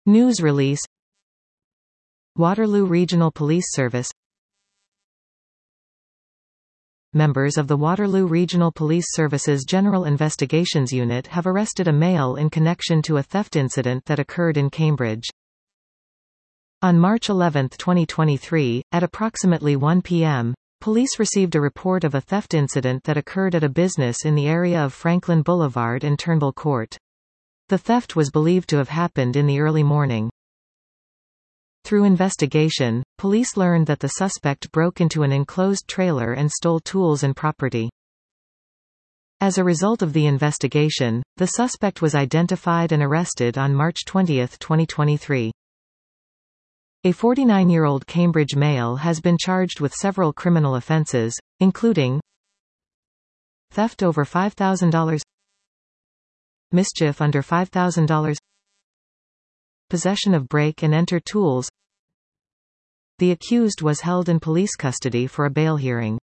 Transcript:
News release. Waterloo Regional Police Service. Members of the Waterloo Regional Police Service's General Investigations Unit have arrested a male in connection to a theft incident that occurred in Cambridge. On March 11, 2023, at approximately 1 p.m., police received a report of a theft incident that occurred at a business in the area of Franklin Boulevard and Turnbull Court. The theft was believed to have happened in the early morning. Through investigation, police learned that the suspect broke into an enclosed trailer and stole tools and property. As a result of the investigation, the suspect was identified and arrested on March 20, 2023. A 49-year-old Cambridge male has been charged with several criminal offences, including theft over $5,000, mischief under $5,000, possession of break-and-enter tools. The accused was held in police custody for a bail hearing.